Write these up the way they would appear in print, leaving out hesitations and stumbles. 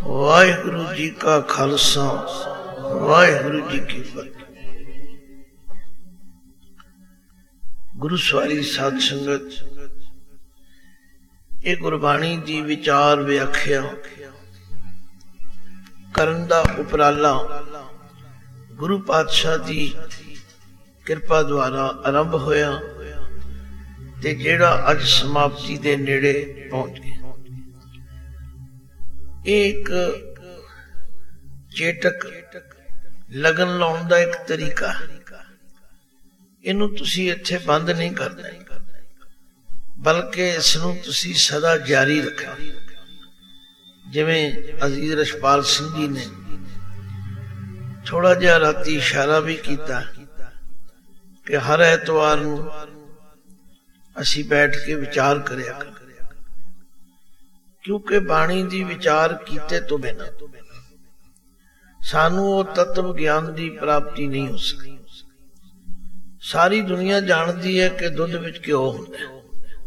वाहिगुरु जी का खालसा वाहिगुरु जी की फतेह। गुरु सवारी साध संगत, ये गुरबाणी दी विचार व्याख्या करन दा उपराला गुरु पातशाह दी किरपा द्वारा आरंभ होया ते जेड़ा अज समाप्ति दे नेड़े पहुंच गया। एक चेटक लगन लाउण दा एक तरीका है, इनू तुसी इत्थे बंद नहीं करना, बल्कि इसनू तुसी सदा जारी रखना। जिवें अजीज रछपाल सिंह जी ने थोड़ा जिहा राती इशारा भी किया कि हर ऐतवार नूं असी बैठ के विचार करिया कर, क्योंकि बाणी दी विचार कीते तो बिना सानू वो तत्व ज्ञान दी प्राप्ति नहीं हो सकती। सारी दुनिया जानती है कि दुध विच घ्यो हुंदा है,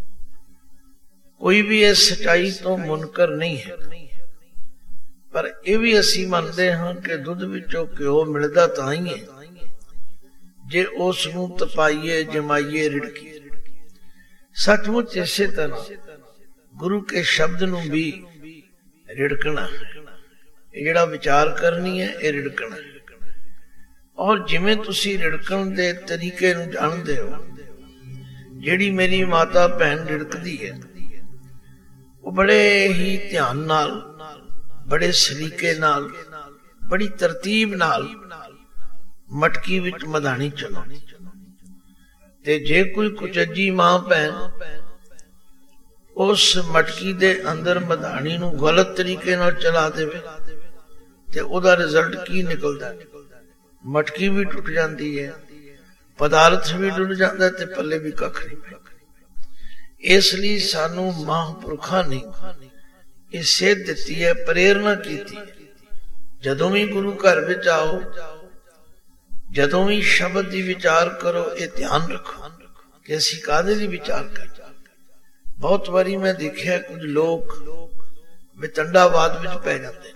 कोई भी इस सच्चाई तो मुनकर नहीं है, पर यह भी असी मानते हाँ कि दुध विचों घ्यो मिलदा तां ही है जे उस नूं तपाइए जमाइए रिड़कीए। सचमुच इसे तरह गुरु के शब्द नूं भी रिड़कना है, जेड़ा विचार करनी है ये रिड़कना है। और जिमें तुसी रिड़कण दे तरीके नूं जानदे हो, जेड़ी मेरी माता भैन रिड़कदी है वो बड़े ही ध्यान नाल, बड़े सलीके नाल, बड़ी तरतीब नाल मटकी विच मधानी चलाउंदी। ते जे कोई कुचज्जी मां भैन उस मटकी दे अंदर मधानी नूं गलत तरीके नाल चला देवे ते ओदा रिजल्ट की निकलदा? मटकी भी टुट जाती है, पदार्थ भी टुट जाता है, ते पल्ले भी कख नहीं। इसलिए सानू महापुरखा ने ये सेध दिती है, प्रेरणा की थी। जदों भी गुरु घर विच आओ, जदों भी शब्द की विचार करो, ये ध्यान रखो कि असीं काहदे दी विचार कर। बहुत बारी मैं देखिया कुछ लोग वितंडावाद विच पै जाते,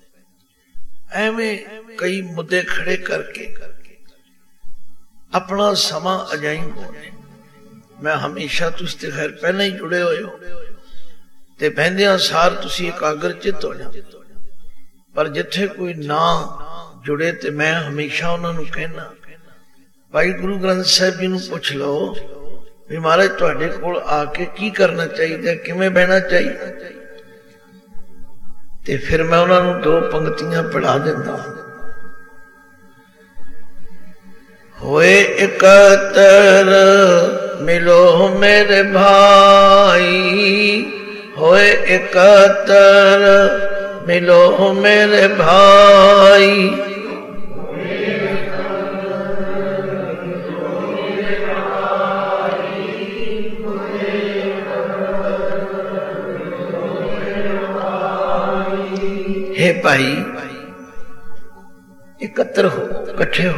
एवें कई मुद्दे खड़े करके अपना समा अजाई बोलने। मैं हमेशा तुस ते खैर पहले ही जुड़े हुए हो ते बहंदियां सार तुसी एकाग्रचित हो जाते, पर जिथे कोई ना जुड़े ते मैं हमेशा उन्होंने कहना, भाई गुरु ग्रंथ साहिब जी नूं पुछ लो भी महाराज तुहाडे कोल आके की करना चाहिए, किवें बहना चाहिए। ते फिर मैं उन्होंने दो पंक्तियां पढ़ा देता। होए एकतर मिलो मेरे भाई, होए एकतर मिलो मेरे भाई, हे भाई एकत्र हो, इकट्ठे हो।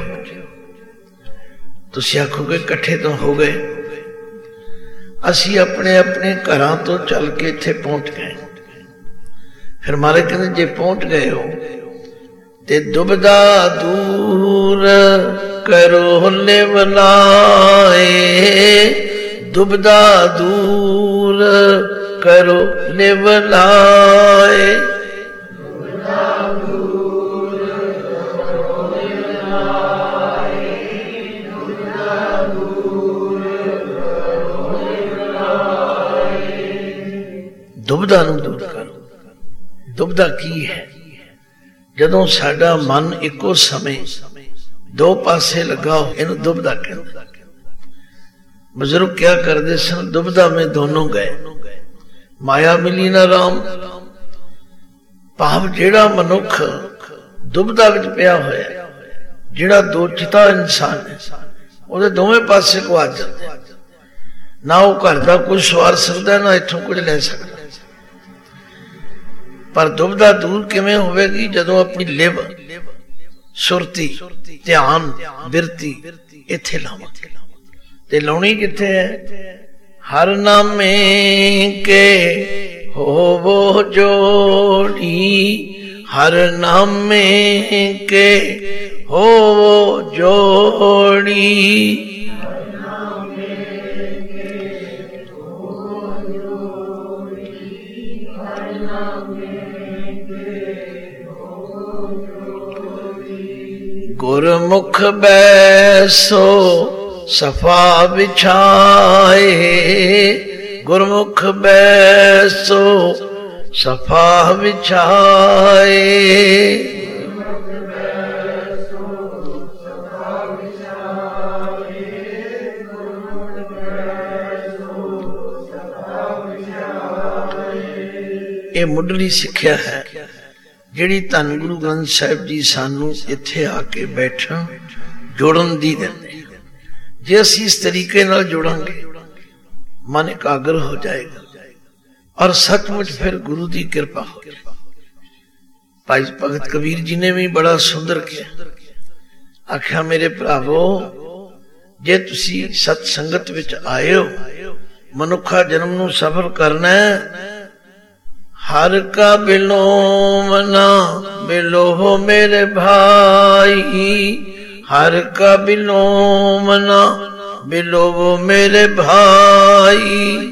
तुसी आखोगे इकट्ठे तो हो गए, असी अपने अपने घरां तो चल के इत्थे पहुंच गए। फिर मारे कहते जे पहुंच गए हो ते दुबदा दूर करो लेवलाए, दुबदा दूर करो लेवलाए, दुबदा नूं दूर करो। दुबदा की है? जदों साडा मन इको समय दो पासे लगा हो, इनू दुबदा कहंदे। बुजुर्ग क्या करते सन? दुबदा में दोनों गए, माया मिली ना राम। भाव जेड़ा मनुख दुबदा विच पिया होया, जेड़ा दो चिता इंसान है, ਉਹਦੇ ਦੋਵੇਂ पासे को आ जाते, ना वो घर का कुछ सवार सकता, ना इथों कुछ ले सकता। पर दुबदा दूर किवें होवेगी? जदों अपनी लिव, सुरती, ध्यान, बिरती इत्थे लावांगे। ते लाउणी कित्थे है? हर नामे के होवो जोड़ी, हर नामे के हो जोड़ी। गुरमुख बैसो सफा बिछाए, गुरमुख बैसो सफा बिछाए। ये मुढ़ली सिक्ख्या है जिहड़ी धन गुरु ग्रंथ साहिब जी सानू इत्थे आके बैठण जोड़न दी देंदे। जे असीं इस तरीके नाल जुड़ांगे मन एकाग्र हो जाएगा और सचमुच फिर गुरु की कृपा हो जाएगी। भाई भगत कबीर जी ने भी बड़ा सुंदर किया, आख्या मेरे भरावो जे तुसी सत संगत विच आए हो, मनुखा जन्म नूं सफल करना है, हर का बिलोम ना बिलोहो मेरे भाई, हर का बिलोम ना बिलोहो मेरे भाई।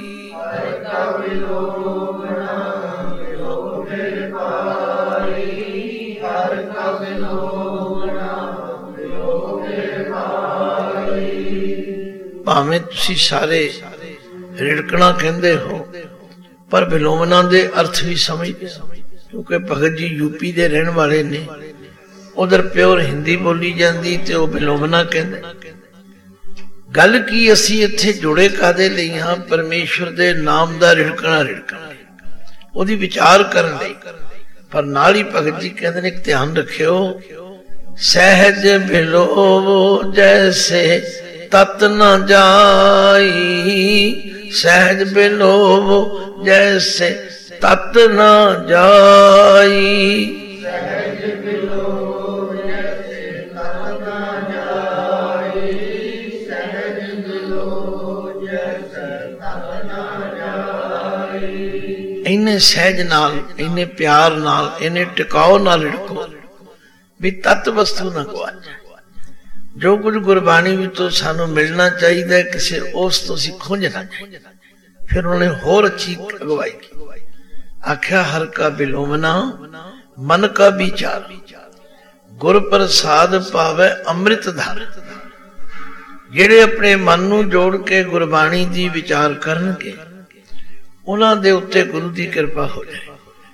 भावें तुसी सारे रिड़कना कहंदे हो पर बिलोमना दे अर्थ भी समझदे, क्योंकि भगत जी यूपी दे रहने वाले ने, उधर प्योर हिंदी बोली जाती ते वो बिलोमना कहंदे। गल की असी इत्थे जुड़े कादे लई हां? परमेश्वर दे नाम दा रिड़कना ओदी विचार करन लई। पर नाल ही भगत जी कहंदे ने ध्यान रखियो, सहज बिलोवो जैसे तत न जाई, सहज बिलोवो जैसे तत न जाई। सहज बिलोवो जैसे तत न जाई, सहज बिलोवो जैसे तत न जाई। इन्ने सहज नाल, इन्ने प्यार नाल, इन्ने टिकाव नाल रखो भी तत्त वस्तु ना गवा जाए। जो कुछ गुरबाणी में तो सानू मिलना चाहिए किसी उस तो असीं खुंझना चाहिए। फिर उन्होंने होर अच्छी अगवाई की, आख्या हर का बिलोमना मन का विचार, गुर प्रसाद पावे अमृत धार। जेड़े अपने मन नू जोड़ के गुरबाणी दी विचार करनगे उन्हां दे उत्ते गुरु दी कृपा हो जाए।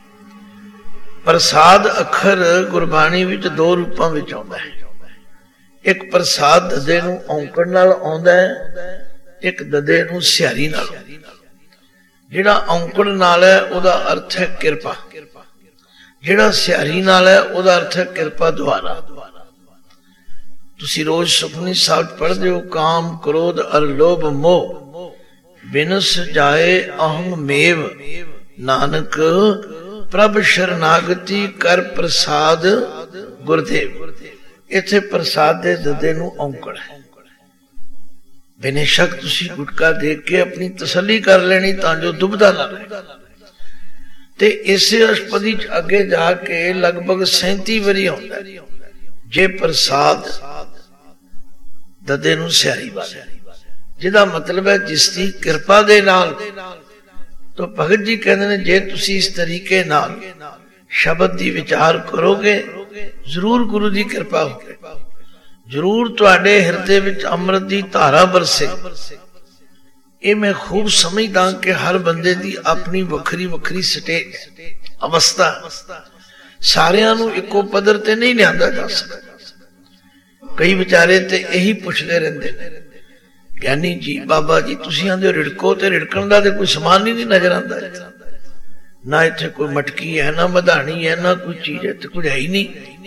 प्रसाद अखर गुरबाणी विच दो रूपां विच आउंदा है। एक प्रसाद ददे नूं औंकड़ नाल आउंदा है, एक ददे नूं सिहारी नाल। जिहड़ा औंकड़ नाल है उहदा अर्थ है कृपा, जिहड़ा सिहारी नाल है उहदा अर्थ है कृपा द्वारा। तुसीं रोज सुखमनी साहिब पढ़दे हो, काम क्रोध अर लोभ मोह बिनस जाए अहम मेव, नानक प्रभ शरणागति कर प्रसाद गुरदेव। इत्थे प्रसाद दे ददे नूं औंकड़ है। बेशक तुसी गुटका देख के अपनी तसली कर लेनी तां जो दुबदा ना रहे। ते इसे अष्टपदी च अगे जाके लगभग 37 वारी आउंदा है जे प्रसाद ददे नूं सिहारी वाले, जिहदा मतलब है जिसकी कृपा दे नाल। तो भगत जी कहते हैं जे तुसी इस तरीके नाल शब्द दी विचार करोगे जरूर गुरु की कृपा होगी, जरूर तुहाडे हिरदे विच अमृत दी धारा बरसे। ये मैं खूब समझदा कि हर बंदे दी अपनी वखरी वखरी स्टेज अवस्था, सारियां नूं इको पदर ते नहीं लियांदा जा सकदा। कई बेचारे ते यही पुछदे रहिंदे ने, ज्ञानी जी बाबा जी तुसीं आंदे रिड़को ते रिड़कण दा ते कोई समान ही नहीं नजर आंदा। ना इत्थे कोई मटकी है, ना मधानी है, ना कोई चीज है, कुछ है ही नहीं।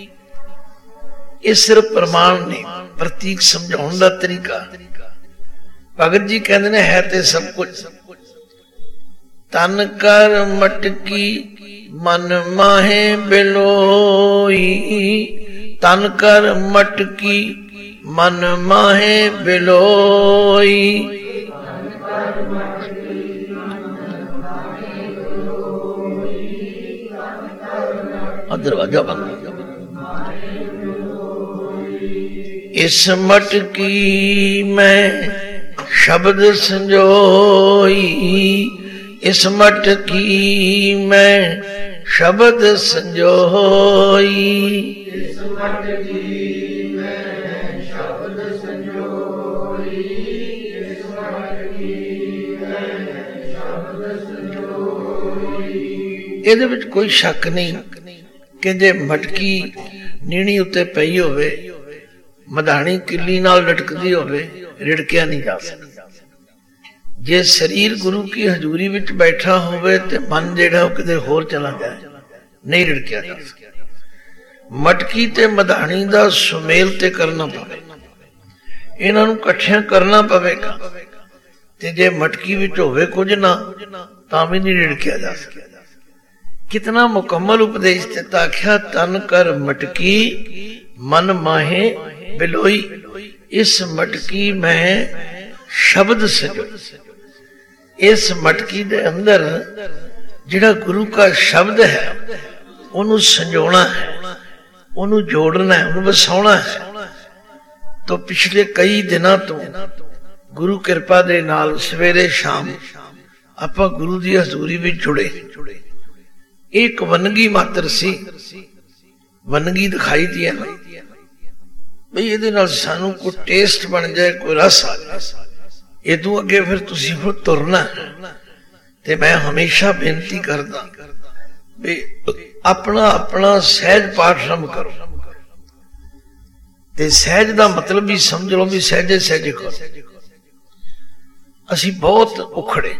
ये सिर्फ प्रमाण ने, प्रतीक समझाने का तरीका। भगत जी कहते ने है ते सब कुछ। तन कर मटकी मन माहे बिलोई, तन कर मटकी मन माहे बिलोई। दरवाजा बंद। इस मटकी में शब्द संजोई, इस मटकी में शब्द संजोई, इस मटकी में शब्द संजोई, इस मटकी में शब्द संजोई। ਇਹਦੇ ਵਿੱਚ ਕੋਈ ਸ਼ੱਕ ਨਹੀਂ ਕਿ ਜੇ ਮਟਕੀ ਨੀਣੀ ਉੱਤੇ ਪਈ ਹੋਵੇ, ਮਧਾਣੀ ਕਿੱਲੀ ਨਾਲ ਲਟਕਦੀ ਹੋਵੇ, ਰਿੜਕਿਆ ਨਹੀਂ ਜਾ ਸਕਦਾ। ਜੇ ਸਰੀਰ ਗੁਰੂ ਕੀ ਹਜ਼ੂਰੀ ਵਿੱਚ ਬੈਠਾ ਹੋਵੇ ਤੇ ਮਨ ਜਿਹੜਾ ਉਹ ਕਿਤੇ ਹੋਰ ਚਲਾ ਜਾਏ, ਨਹੀਂ ਰਿੜਕਿਆ ਜਾ ਸਕਦਾ। ਮਟਕੀ ਤੇ ਮਧਾਣੀ ਦਾ ਸੁਮੇਲ ਤੇ ਕਰਨਾ ਪਵੇ, ਇਹਨਾਂ ਨੂੰ ਇਕੱਠਿਆਂ ਕਰਨਾ ਪਵੇਗਾ। ਤੇ ਜੇ ਮਟਕੀ ਵਿੱਚ ਹੋਵੇ ਕੁਝ ਨਾ, ਤਾਂ ਵੀ ਨਹੀਂ ਰਿੜਕਿਆ ਜਾ ਸਕਦਾ। कितना मुकम्मल उपदेश देता, आख्या तन कर मटकी मन माहे बिलोई, इस मटकी में शब्द सजो। इस मटकी दे अंदर जिहड़ा गुरु का शब्द है उन्हें संजोना है, उन्हें जोड़ना है, उन्हें वसाउणा है। तो पिछले कई दिनों तो गुरु कृपा दे नाल सवेरे शाम आपां गुरु दी हजूरी विच जुड़े। एक वनगी मात्र सी, वनगी दिखाई दी है बई इहदे नाल सानू कोई टेस्ट बन जाए, कोई रस आ जाए। इदों अगे फिर तुसीं हुण तुरना। ते मैं हमेशा बेनती करदा भी अपना अपना सहज पाठ आरंभ करो। ते सहज दा मतलब भी समझ लो भी सहजे सहजे करो। असीं बहुत उखड़े।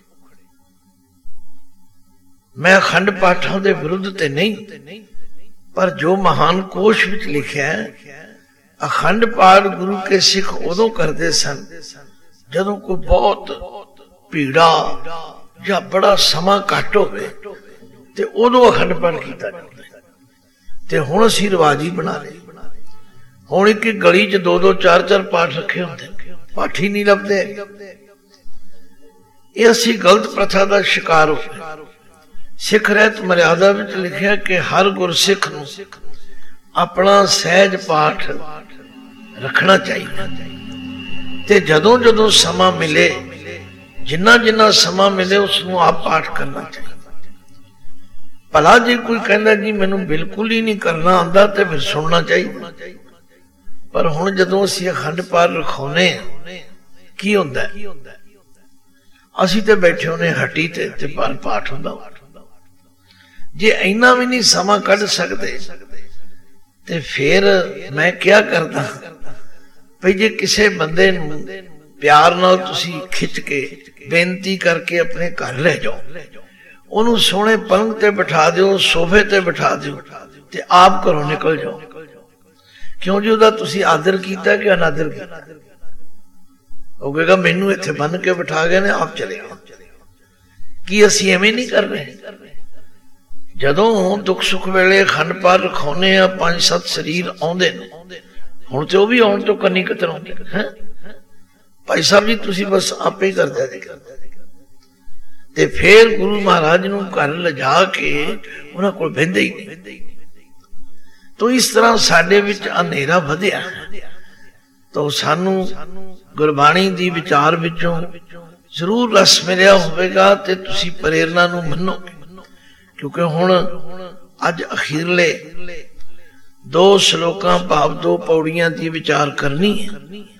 मैं अखंड पाठां दे विरुद्ध ते नहीं, पर जो महान कोश विच लिखिया है, अखंड पाठ गुरु के सिख उदों करते सन जदों कोई बहुत भीड़ा या बड़ा समा घट होवे ते उदों अखंड पाठ कीता जांदा। ते हुण असीं रिवाज ही बना लए। हुण एक गली च 2-2 4-4 पाठ रखे हुंदे, पाठ ही नहीं लभदे। ये असीं गलत प्रथा दा शिकार हो गए। सिख रहत मर्यादा विच लिखिया कि हर गुरसिख नूं अपना सहज पाठ रखना चाहिए। ते जदों जदों समा मिले, जिन्ना जिन्ना समा मिले उसनूं आप पाठ करना चाहिए। भला जे कोई कहंदा जी मैनूं बिल्कुल ही नहीं करना आंदा ते फिर सुनना चाहिए। पर हुण जदों असीं अखंड पाठ रखाउने की हुंदा है, असीं ते बैठे होने हट्टी ते पाठ हुंदा। जे इन्ना भी नहीं समा कढ़ सकते ते फिर मैं क्या करदा भाई जे किसे बंदे नूं प्यार नाल तुसी खिच के बेनती करके अपने घर ले जाओ, उन्होंने सोने पलंग ते बिठा दो, सोफे ते बिठा दो ते आप घरों निकल जाओ। क्यों जी उहदा तुसी आदर कीता कि अनादर कीता? वो कहेगा मैनू इत्थे बन के बिठा गए ने, आप चले गए। कि असीं एवें नहीं कर रहे? जदों दुख सुख वेले अखंड पाठ रखाउने आ, 5-7 शरीर आउंदे ने, हुण ते ओह भी आउण तो कन्नी कतराउंदे हैं। भाई साहब जी तुसी बस आपे ही कर दिया जी। ते फिर गुरु महाराज नूं घर लिजा के उन्हां कोल बहिंदे ही नहीं। तो इस तरह साडे विच अंधेरा वधिया। तो सानू गुरबाणी दी विचार विचों जरूर रस मिलिया होवेगा ते तुसी प्रेरणा नूं मन्नोगे। क्योंकि हुण अज अखीरले 2 श्लोकां भाव 2 पौड़ियां दी विचार करनी है।